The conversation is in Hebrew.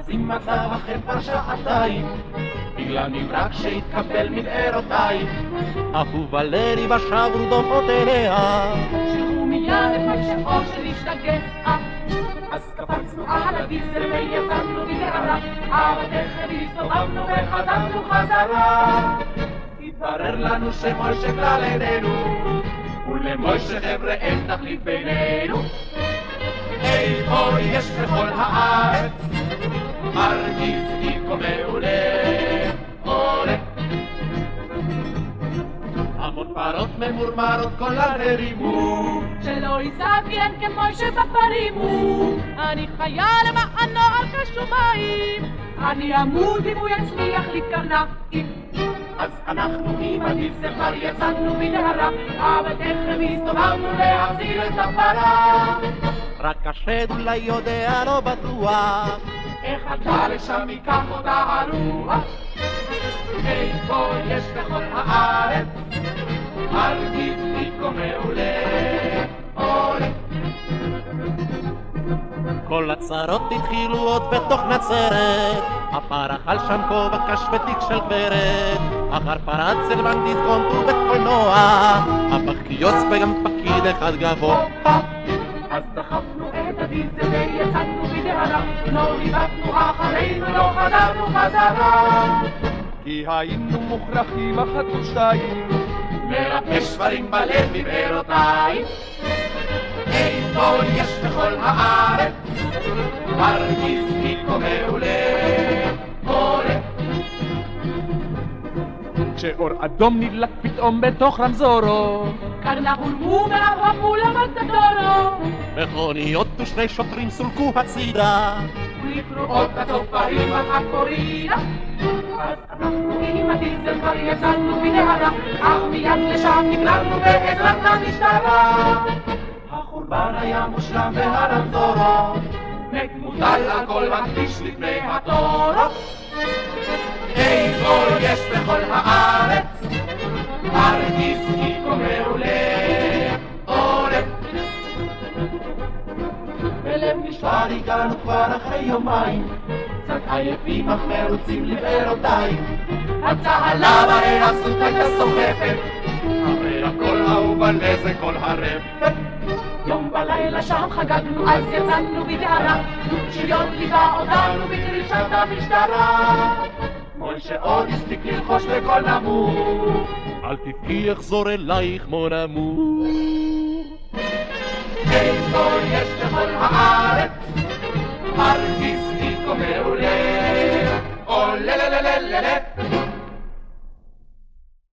אז אם מצב אחר כבר שעתיים, בגלל נברק שהתקבל מבארותיים, אהובה לרי בשברו דומעותיה, שילחו מיד את פשעו של השתגע. אז קפצנו על הגיזר ויצאנו מדהרה, אבל תכף הסתובבנו וחזרנו חזרה. התברר לנו שמוישה כלל איננו, ולמוישה חבר'ה אין תחליף בינינו. איפה יש בכל הארץ מרגיז איקו מעולה, עולה. המון פרות ממורמרות כל הרימו, שלא יסתכן כמוישה בפרימו. אני חיה למענו על כשומיים, אני אמות אם הוא יצליח לי קרניים. אז אנחנו עם הגיזר כבר יצאנו מדהרה, אבל תכף הסתובבנו להחזיר את הפרה. רק השד אולי יודע לא בטוח, איך עלתה לשם ייקח אותה הרוח. איפה יש בכל הארץ מרגיז איקו מעולה, עולה. כל הצרות התחילו עוד בתוך נצרת, הפר אכל שם כובע קש ותיק של גברת, אחר פרץ אל בנדיט קונטו בית קולנוע, הפך קיוץ וגם פקיד אחד גבוה. אז דחפנו את הדיזל ויצאנו מדהרה, לא ריבטנו אחרינו, לא חזרנו חזרה. כי היינו מוכרחים אחת ושתיים לרפא שברים בלב מבארותיים. איפה יש בכל הארץ מרגיז איקו מעולה, עולה. כשאור אדום נדלק פתאום בתוך רמזורו, קרנה הולמו ואהבו למטדורו, מכוניות ושני שוטרים סולקו הצידה, ולפרועות הצופרים על הקורינה. אז אנחנו עם הדיזל כבר יצאנו מדהרה, אך מיד לשם נגררנו בעזרת המשטרה. החורבן היה מושלם והרמזורו, מת מוטל הכל בכביש לפני התורו. איפה יש בכל הארץ מרגיז איקו מעולה, עולה. בלב נשבר הגענו כבר אחרי יומיים, קצת עייפים אך מרוצים לבארותיים. הצהלה בהירצות הייתה סוחפת, אחרי הכל אהובה לזה כל הרפת. יום בלילה שם חגגנו, אז יצאנו בדהרה, שריון ליווה אותנו בדרישת המשטרה. מוישה עוד הספיק ללחוש בקול נמוך, אל תבכי אחזור אלייך מון אמור. איפה יש בכל הארץ מרגיז איקו מעולה, עולה ללללללה.